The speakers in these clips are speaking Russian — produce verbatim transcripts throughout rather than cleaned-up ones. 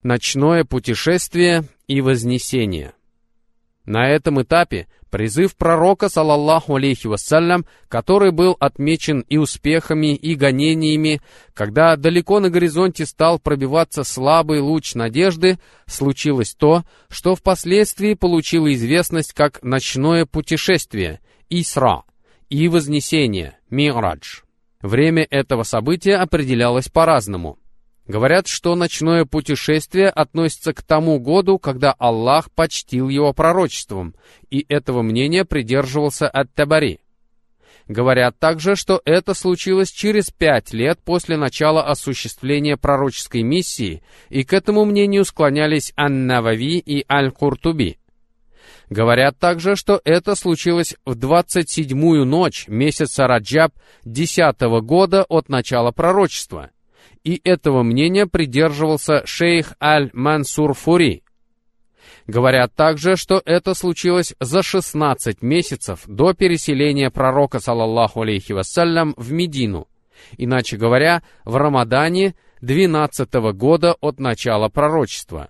Ночное путешествие и вознесение. На этом этапе призыв пророка, саллаллаху алейхи вассалям, который был отмечен и успехами, и гонениями, когда далеко на горизонте стал пробиваться слабый луч надежды, случилось то, что впоследствии получило известность как ночное путешествие, Исра, и вознесение, Ми'радж. Время этого события определялось по-разному. Говорят, что ночное путешествие относится к тому году, когда Аллах почтил его пророчеством, и этого мнения придерживался ат-Табари. Говорят также, что это случилось через пять лет после начала осуществления пророческой миссии, и к этому мнению склонялись ан-Навави и аль-Куртуби. Говорят также, что это случилось в двадцать седьмую ночь месяца Раджаб десятого года от начала пророчества, и этого мнения придерживался шейх Аль-Мансур Фури. Говорят также, что это случилось за шестнадцать месяцев до переселения пророка, саллаллаху алейхи вассалям, в Медину, иначе говоря, в Рамадане двенадцатого года от начала пророчества.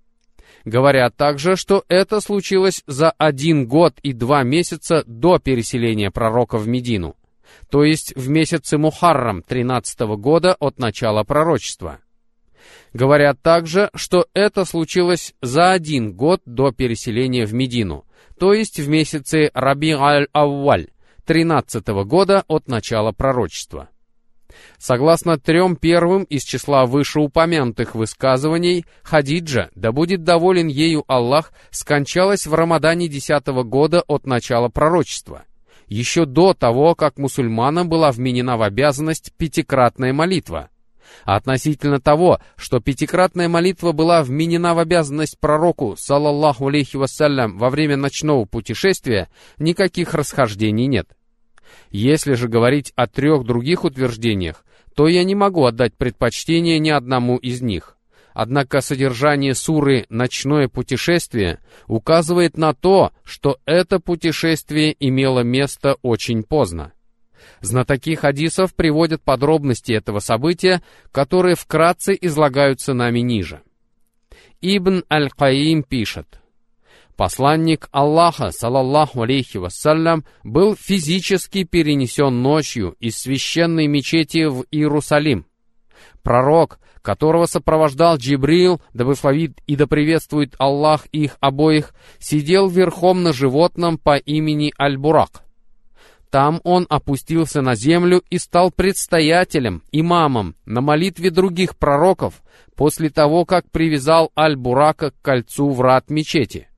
Говорят также, что это случилось за один год и два месяца до переселения пророка в Медину, то есть в месяце Мухаррам тринадцатого года от начала пророчества. Говорят также, что это случилось за один год до переселения в Медину, то есть в месяце Раби аль-Авваль тринадцатого года от начала пророчества. Согласно трем первым из числа вышеупомянутых высказываний, Хадиджа, да будет доволен ею Аллах, скончалась в Рамадане десятого года от начала пророчества, еще до того, как мусульманам была вменена в обязанность пятикратная молитва. А относительно того, что пятикратная молитва была вменена в обязанность пророку, саллаллаху алейхи вассалям, во время ночного путешествия, никаких расхождений нет. Если же говорить о трех других утверждениях, то я не могу отдать предпочтение ни одному из них. Однако содержание суры «Ночное путешествие» указывает на то, что это путешествие имело место очень поздно. Знатоки хадисов приводят подробности этого события, которые вкратце излагаются нами ниже. Ибн аль-Каим пишет: «Посланник Аллаха, саллаллаху алейхи вассалям, был физически перенесен ночью из священной мечети в Иерусалим. Пророк, которого сопровождал Джибрил, да благословит и да приветствует Аллах их обоих, сидел верхом на животном по имени Аль-Бурак. Там он опустился на землю и стал предстоятелем, имамом на молитве других пророков после того, как привязал Аль-Бурака к кольцу врат мечети.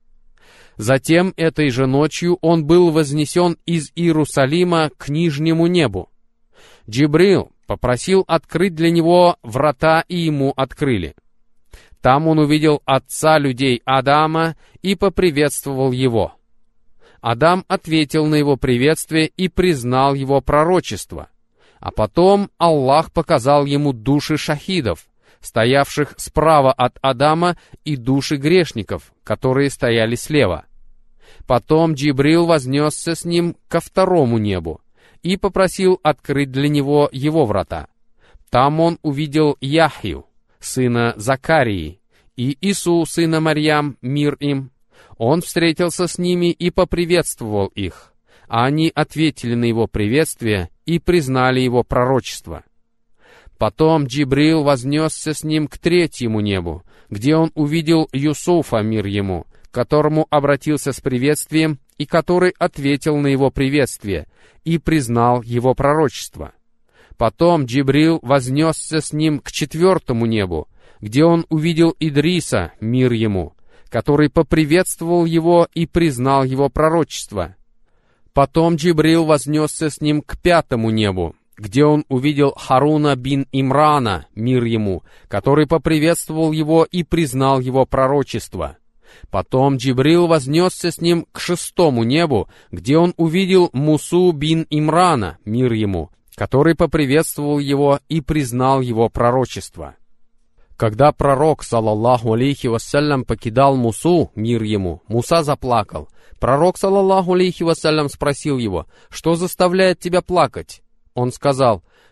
Затем этой же ночью он был вознесен из Иерусалима к нижнему небу. Джибрил попросил открыть для него врата, и ему открыли. Там он увидел отца людей Адама и поприветствовал его. Адам ответил на его приветствие и признал его пророчество. А потом Аллах показал ему души шахидов, стоявших справа от Адама, и души грешников, которые стояли слева. Потом Джибрил вознесся с ним ко второму небу и попросил открыть для него его врата. Там он увидел Яхью, сына Закарии, и Ису, сына Марьям, мир им. Он встретился с ними и поприветствовал их, а они ответили на его приветствие и признали его пророчество. Потом Джибрил вознесся с ним к третьему небу, где он увидел Юсуфа, мир ему, к которому обратился с приветствием и который ответил на его приветствие и признал его пророчество. Потом Джибрил вознесся с ним к четвертому небу, где он увидел Идриса, мир ему, который поприветствовал его и признал его пророчество. Потом Джибрил вознесся с ним к пятому небу, где он увидел Харуна бин Имрана, мир ему, который поприветствовал его и признал его пророчество. Потом Джибрил вознесся с ним к шестому небу, где он увидел Мусу бин Имрана, мир ему, который поприветствовал его и признал его пророчество. Когда пророк, саллаллаху алейхи вассалям, покидал Мусу, мир ему, Муса заплакал. Пророк, саллаллаху алейхи вассалям, спросил его: «Что заставляет тебя плакать?» Он сказал: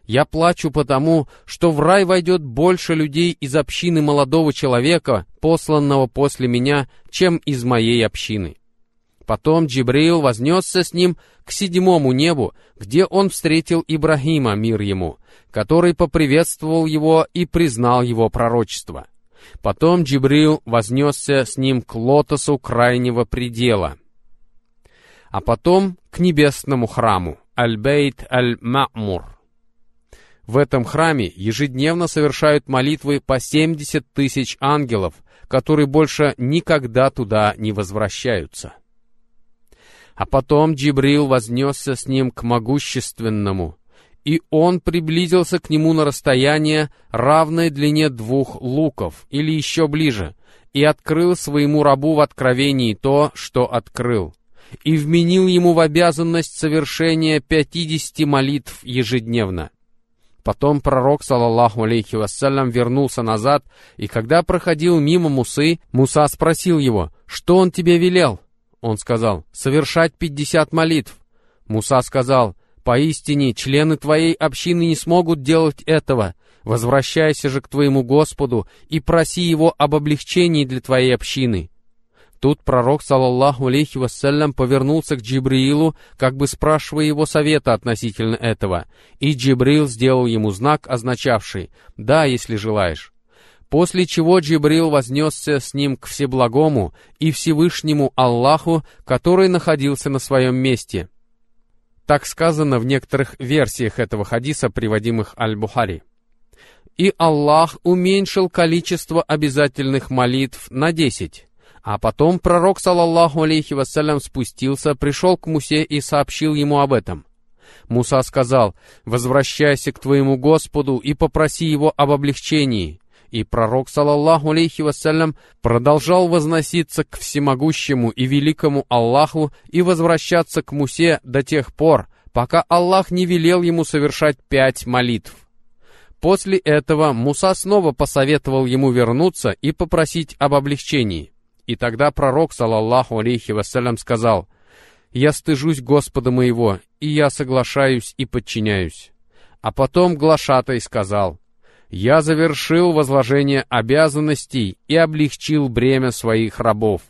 Я плачу потому, что в рай войдет больше людей из общины молодого человека, посланного после меня, чем из моей общины». Потом Джибрил вознесся с ним к седьмому небу, где он встретил Ибрахима, мир ему, который поприветствовал его и признал его пророчество. Потом Джибрил вознесся с ним к лотосу крайнего предела, а потом к небесному храму, Аль-Бейт Аль-Ма'мур. В этом храме ежедневно совершают молитвы по семьдесят тысяч ангелов, которые больше никогда туда не возвращаются. А потом Джибрил вознесся с ним к могущественному, и он приблизился к нему на расстояние, равное длине двух луков, или еще ближе, и открыл своему рабу в откровении то, что открыл, и вменил ему в обязанность совершения пятидесяти молитв ежедневно. Потом пророк, саллаллаху алейхи вассалям, вернулся назад, и когда проходил мимо Мусы, Муса спросил его: «Что он тебе велел?» Он сказал: «Совершать пятьдесят молитв». Муса сказал: «Поистине, члены твоей общины не смогут делать этого. Возвращайся же к твоему Господу и проси Его об облегчении для твоей общины». Тут пророк, саллаллаху алейхи вассалям, повернулся к Джибрилу, как бы спрашивая его совета относительно этого, и Джибрил сделал ему знак, означавший «да, если желаешь». После чего Джибрил вознесся с ним к Всеблагому и Всевышнему Аллаху, который находился на своем месте. Так сказано в некоторых версиях этого хадиса, приводимых Аль-Бухари. И Аллах уменьшил количество обязательных молитв на десять. А потом пророк, саллаллаху алейхи вассалям, спустился, пришел к Мусе и сообщил ему об этом. Муса сказал: «Возвращайся к твоему Господу и попроси Его об облегчении». И пророк, саллаллаху алейхи вассалям, продолжал возноситься к всемогущему и великому Аллаху и возвращаться к Мусе до тех пор, пока Аллах не велел ему совершать пять молитв. После этого Муса снова посоветовал ему вернуться и попросить об облегчении. И тогда пророк, саллаллаху алейхи вассалям, сказал: «Я стыжусь Господа моего, и я соглашаюсь и подчиняюсь». А потом глашатай сказал: «Я завершил возложение обязанностей и облегчил бремя своих рабов».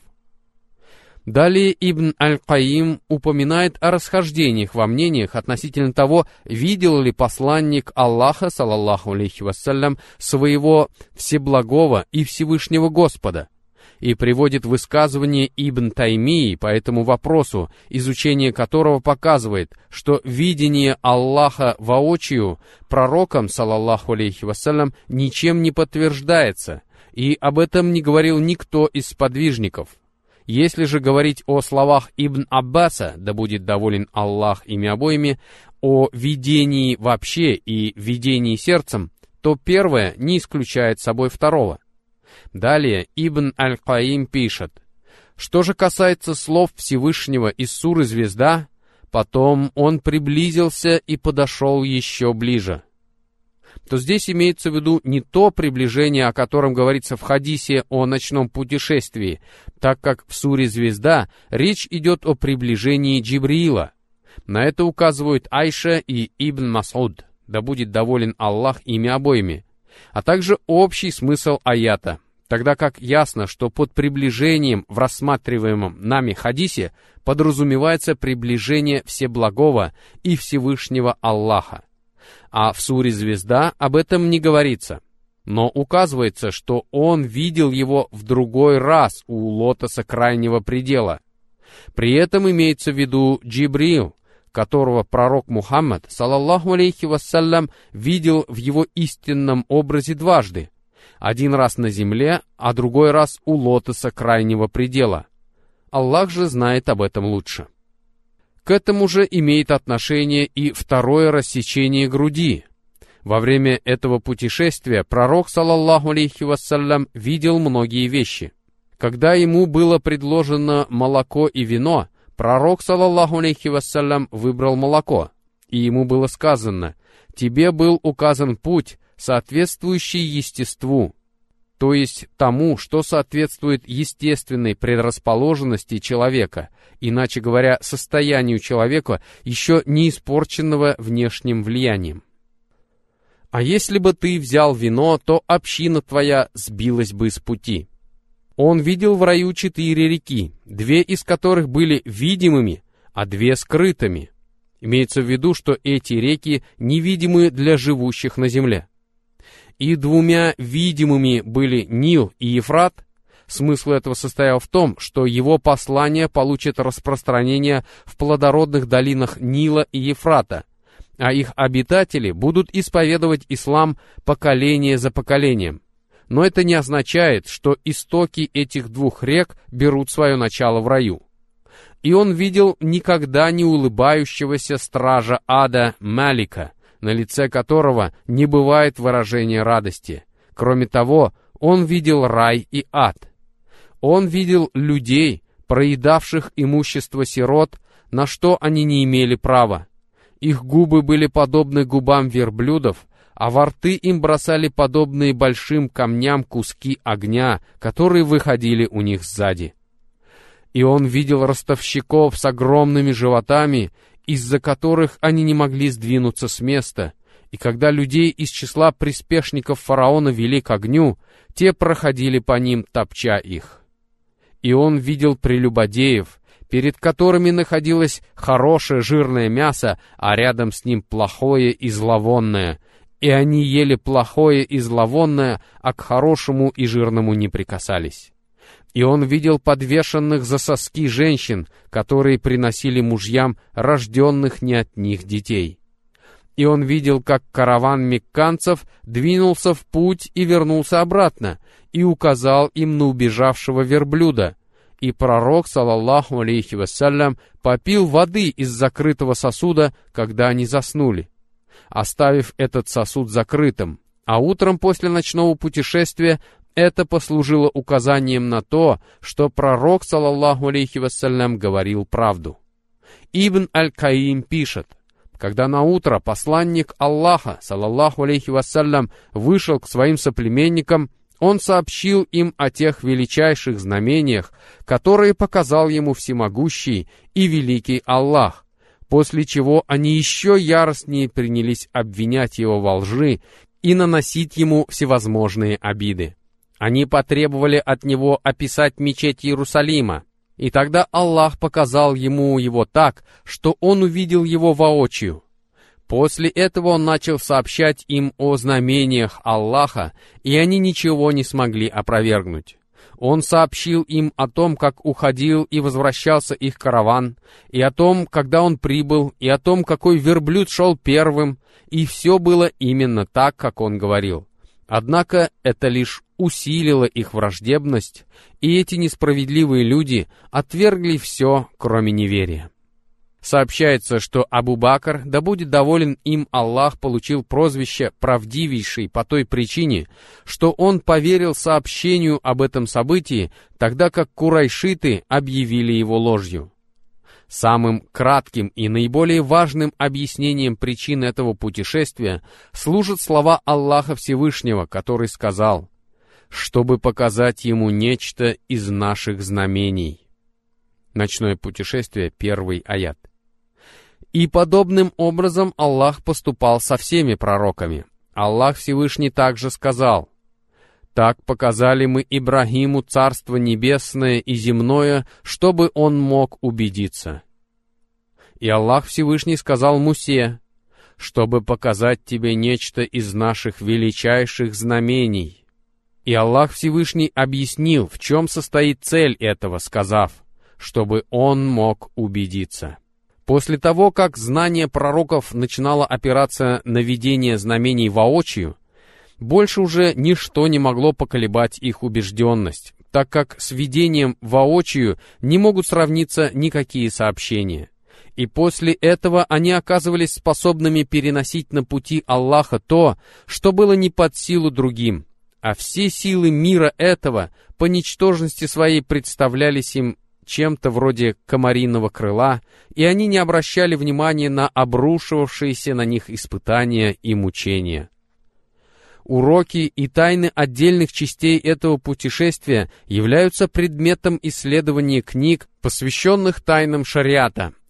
Далее Ибн Аль-Каим упоминает о расхождениях во мнениях относительно того, видел ли посланник Аллаха, саллаллаху алейхи вассалям, своего Всеблагого и Всевышнего Господа, и приводит высказывание Ибн Таймии по этому вопросу, изучение которого показывает, что видение Аллаха воочию пророком, саллаллаху алейхи вассалям, ничем не подтверждается, и об этом не говорил никто из сподвижников. Если же говорить о словах Ибн Аббаса, да будет доволен Аллах ими обоими, о видении вообще и видении сердцем, то первое не исключает собой второго. Далее Ибн Аль-Каим пишет: «Что же касается слов Всевышнего из суры «Звезда», потом он приблизился и подошел еще ближе», то здесь имеется в виду не то приближение, о котором говорится в хадисе о ночном путешествии, так как в суре «Звезда» речь идет о приближении Джибриила. На это указывают Айша и Ибн Мас'уд, да будет доволен Аллах ими обоими, а также общий смысл аята, тогда как ясно, что под приближением в рассматриваемом нами хадисе подразумевается приближение Всеблагого и Всевышнего Аллаха. А в суре «Звезда» об этом не говорится, но указывается, что он видел его в другой раз у лотоса крайнего предела. При этом имеется в виду Джибрил, которого пророк Мухаммад, саллаллаху алейхи вассалям, видел в его истинном образе дважды, один раз на земле, а другой раз у лотоса крайнего предела. Аллах же знает об этом лучше. К этому же имеет отношение и второе рассечение груди. Во время этого путешествия пророк, саллаллаху алейхи вассалям, видел многие вещи. Когда ему было предложено молоко и вино, пророк, саллаллаху алейхи вассалям, выбрал молоко, и ему было сказано: «Тебе был указан путь, соответствующий естеству», то есть тому, что соответствует естественной предрасположенности человека, иначе говоря, состоянию человека, еще не испорченного внешним влиянием. А если бы ты взял вино, то община твоя сбилась бы с пути. Он видел в раю четыре реки, две из которых были видимыми, а две скрытыми. Имеется в виду, что эти реки невидимы для живущих на земле. И двумя видимыми были Нил и Ефрат. Смысл этого состоял в том, что его послание получит распространение в плодородных долинах Нила и Ефрата, а их обитатели будут исповедовать ислам поколение за поколением. Но это не означает, что истоки этих двух рек берут свое начало в раю. И он видел никогда не улыбающегося стража ада Малика, на лице которого не бывает выражения радости. Кроме того, он видел рай и ад. Он видел людей, проедавших имущество сирот, на что они не имели права. Их губы были подобны губам верблюдов, а во рты им бросали подобные большим камням куски огня, которые выходили у них сзади. И он видел ростовщиков с огромными животами, из-за которых они не могли сдвинуться с места, и когда людей из числа приспешников фараона вели к огню, те проходили по ним, топча их. И он видел прелюбодеев, перед которыми находилось хорошее жирное мясо, а рядом с ним плохое и зловонное, и они ели плохое и зловонное, а к хорошему и жирному не прикасались. И он видел подвешенных за соски женщин, которые приносили мужьям рожденных не от них детей. И он видел, как караван мекканцев двинулся в путь и вернулся обратно, и указал им на убежавшего верблюда. И пророк, саллаллаху алейхи вассалям, попил воды из закрытого сосуда, когда они заснули, оставив этот сосуд закрытым. А утром после ночного путешествия это послужило указанием на то, что пророк, саллаллаху алейхи вассалям, говорил правду. Ибн Аль-Каим пишет: когда наутро посланник Аллаха, саллаллаху алейхи вассалям, вышел к своим соплеменникам, он сообщил им о тех величайших знамениях, которые показал ему всемогущий и великий Аллах, после чего они еще яростнее принялись обвинять его во лжи и наносить ему всевозможные обиды. Они потребовали от него описать мечеть Иерусалима, и тогда Аллах показал ему его так, что он увидел его воочию. После этого он начал сообщать им о знамениях Аллаха, и они ничего не смогли опровергнуть. Он сообщил им о том, как уходил и возвращался их караван, и о том, когда он прибыл, и о том, какой верблюд шел первым, и все было именно так, как он говорил. Однако это лишь усилило их враждебность, и эти несправедливые люди отвергли все, кроме неверия. Сообщается, что Абу Бакр, да будет доволен им Аллах, получил прозвище «правдивейший» по той причине, что он поверил сообщению об этом событии, тогда как курайшиты объявили его ложью. Самым кратким и наиболее важным объяснением причин этого путешествия служат слова Аллаха Всевышнего, который сказал: «Чтобы показать ему нечто из наших знамений». Ночное путешествие, первый аят. И подобным образом Аллах поступал со всеми пророками. Аллах Всевышний также сказал: «Так показали мы Ибрагиму Царство Небесное и Земное, чтобы он мог убедиться». И Аллах Всевышний сказал Мусе: «Чтобы показать тебе нечто из наших величайших знамений». И Аллах Всевышний объяснил, в чем состоит цель этого, сказав: «Чтобы он мог убедиться». После того, как знание пророков начинало опираться на видение знамений воочию, больше уже ничто не могло поколебать их убежденность, так как с видением воочию не могут сравниться никакие сообщения. И после этого они оказывались способными переносить на пути Аллаха то, что было не под силу другим, а все силы мира этого по ничтожности своей представлялись им чем-то вроде комариного крыла, и они не обращали внимания на обрушивавшиеся на них испытания и мучения. Уроки и тайны отдельных частей этого путешествия являются предметом исследования книг, посвященных тайнам шариата,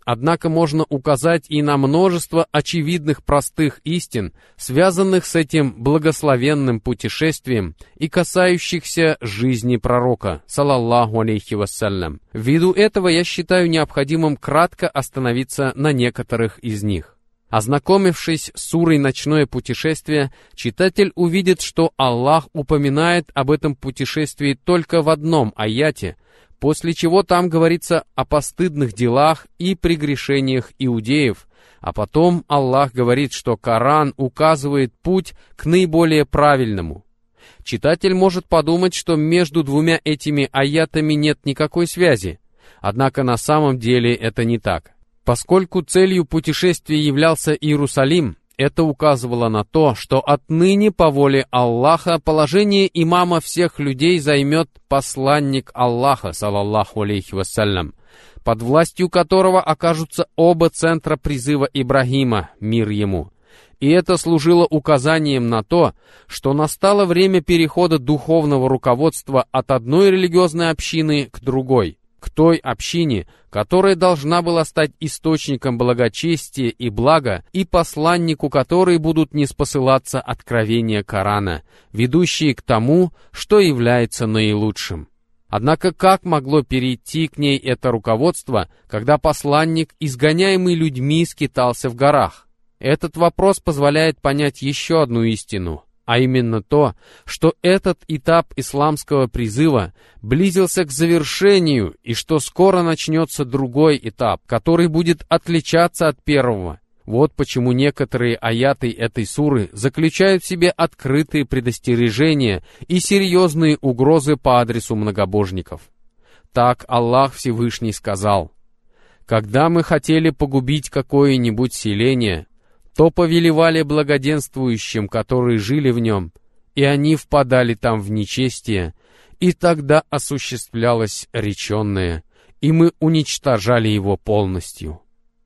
Однако можно указать и на множество очевидных простых истин, связанных с этим благословенным путешествием и касающихся жизни пророка, салаллаху алейхи вассалям. Ввиду этого я считаю необходимым кратко остановиться на некоторых из них. Ознакомившись с сурой «Ночное путешествие», читатель увидит, что Аллах упоминает об этом путешествии только в одном аяте, после чего там говорится о постыдных делах и прегрешениях иудеев, а потом Аллах говорит, что Коран указывает путь к наиболее правильному. Читатель может подумать, что между двумя этими аятами нет никакой связи, однако на самом деле это не так. Поскольку целью путешествия являлся Иерусалим, это указывало на то, что отныне по воле Аллаха положение имама всех людей займет посланник Аллаха, салаллаху алейхи вассалям, под властью которого окажутся оба центра призыва Ибрагима, мир ему. И это служило указанием на то, что настало время перехода духовного руководства от одной религиозной общины к другой, к той общине, которая должна была стать источником благочестия и блага, и посланнику которой будут ниспосылаться откровения Корана, ведущие к тому, что является наилучшим. Однако как могло перейти к ней это руководство, когда посланник, изгоняемый людьми, скитался в горах? Этот вопрос позволяет понять еще одну истину, а именно то, что этот этап исламского призыва близился к завершению и что скоро начнется другой этап, который будет отличаться от первого. Вот почему некоторые аяты этой суры заключают в себе открытые предостережения и серьезные угрозы по адресу многобожников. Так Аллах Всевышний сказал: «Когда мы хотели погубить какое-нибудь селение, то повелевали благоденствующим, которые жили в нем, и они впадали там в нечестие, и тогда осуществлялось реченное, и мы уничтожали его полностью».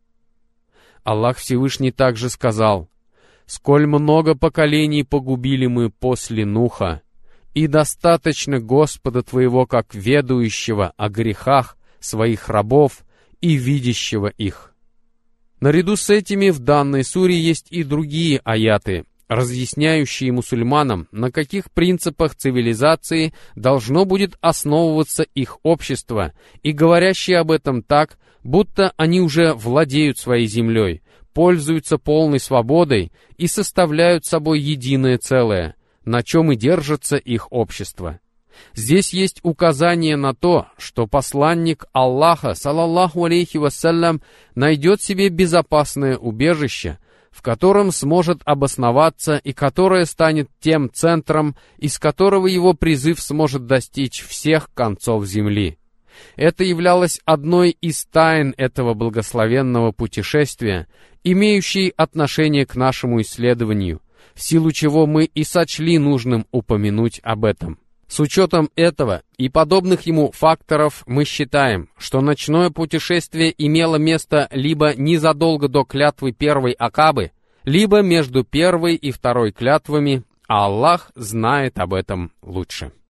Аллах Всевышний также сказал: «Сколь много поколений погубили мы после Нуха, и достаточно Господа твоего как ведающего о грехах своих рабов и видящего их». Наряду с этими в данной суре есть и другие аяты, разъясняющие мусульманам, на каких принципах цивилизации должно будет основываться их общество, и говорящие об этом так, будто они уже владеют своей землей, пользуются полной свободой и составляют собой единое целое, на чем и держится их общество. Здесь есть указание на то, что посланник Аллаха, салаллаху алейхи вассалям, найдет себе безопасное убежище, в котором сможет обосноваться и которое станет тем центром, из которого его призыв сможет достичь всех концов земли. Это являлось одной из тайн этого благословенного путешествия, имеющей отношение к нашему исследованию, в силу чего мы и сочли нужным упомянуть об этом. С учетом этого и подобных ему факторов мы считаем, что ночное путешествие имело место либо незадолго до клятвы первой Акабы, либо между первой и второй клятвами, а Аллах знает об этом лучше.